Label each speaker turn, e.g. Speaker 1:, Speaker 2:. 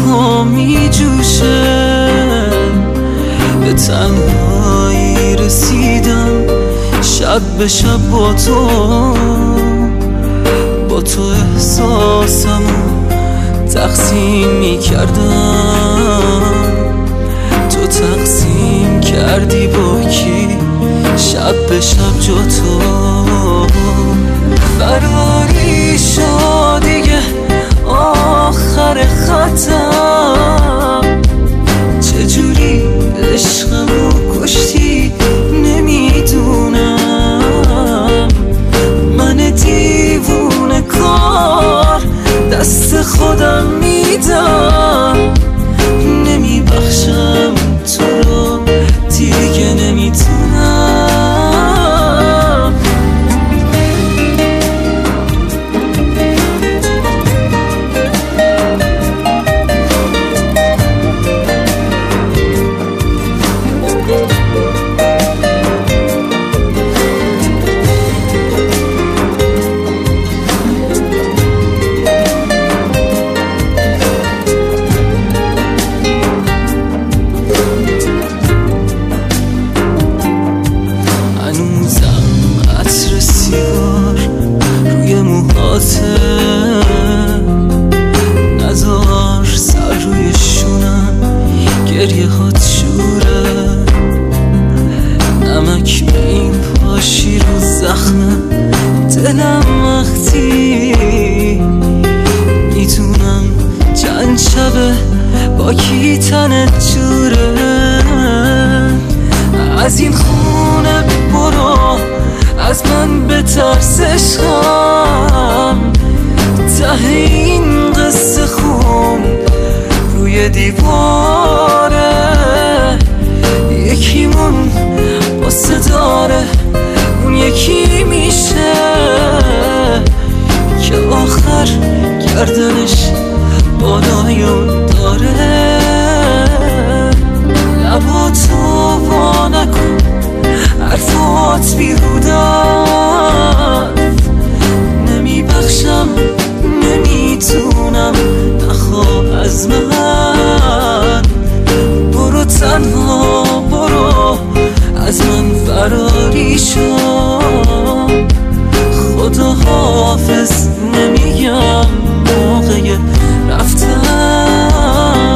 Speaker 1: ها می جوشه، به تنهایی رسیدم شب به شب با تو احساسمو تقسیم می کردم. تو تقسیم کردی با کی شب به شب جا تو؟ فراری شد دیگه آخر خطم، چجوری عشقمو کشتی نمیدونم. من دیوونه کار دست خودم میدم، نمیبخشم تو رو دیگه نمیتونم. نزار سر روی شونم، گریه هات شوره، نمک به این پاشی رو زخم دلم. وقتی میتونم چند شبه با کی تنت جوره، از این خونه برو، از من بترس عشقم. ته این قصه خون روی دیواره، یکیمون قصه داره، اون یکی میشه که آخر گردنش بالایون داره. لباتو وا نکن، حرفات بیهودن، نمیبخشم نمیتونم، نخواه از من. برو تنها برو، از من فراری شو، خدا حافظ نمیگم موقع رفتن.